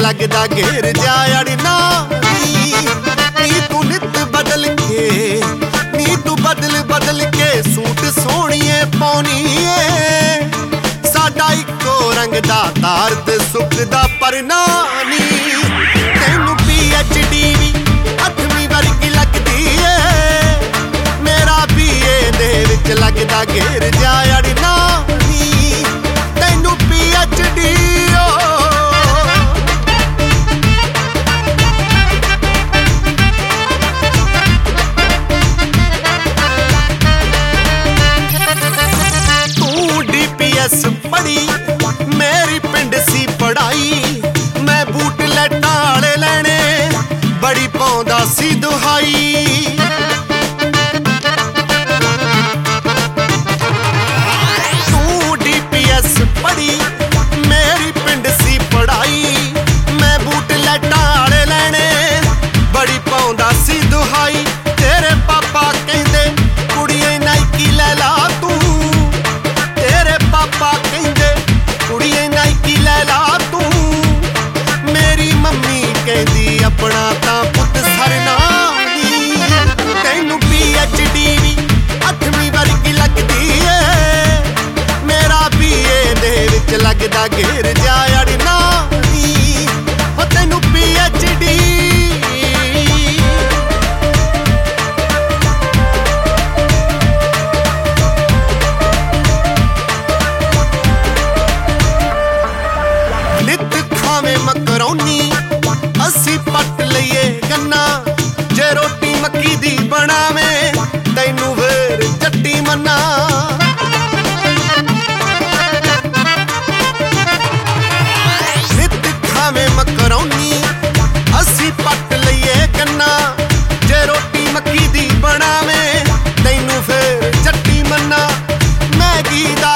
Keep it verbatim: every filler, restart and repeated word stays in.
लगदा घेर जा अड़ना नी तू नित बदल के नी तू बदल बदल के सूट सोहणीए पाउणी ए साडा इक्को रंग दा तार ते सुख दा परना नी तैनू पी एच डी भी अठवीं वर्गी लगदी ए मेरा बी ए दे विच लगदा घेर जा अड़ना नी तैनू पी एच डी पढ़ी मेरी पिंड सी पढ़ाई मैं बूट लैटां वाले लैणे बड़ी पाउंदा सी दुहाई तू डी पी एस पढ़ी मेरी पिंड सी पढ़ाई मैं बूट लैटां वाले लैणे बड़ी पाउंदा सी दुहाई तेरे पापा कहंदे कुड़िए नाइकी लै ला तू पापा कहंदे कुड़िए नाइकी लै ला तू मेरी मम्मी कहंदी अपना तां पुत सरना नी तैनू पी एच डी भी अठवीं वर्गी लगदी ए मेरा बी ए दे विच लगदा घेर जा अड़ना नी ओ तैनू पी एच डी मकरौनी असी पट लईए गन्ना जे रोटी मक्की दी बनावे तैनू वेर चट्टी मन्ना नित खावे मकरौनी असी पट लईए गन्ना जे रोटी मक्की दी बनावे तैनू फेर चट्टी मन्ना मैगी दा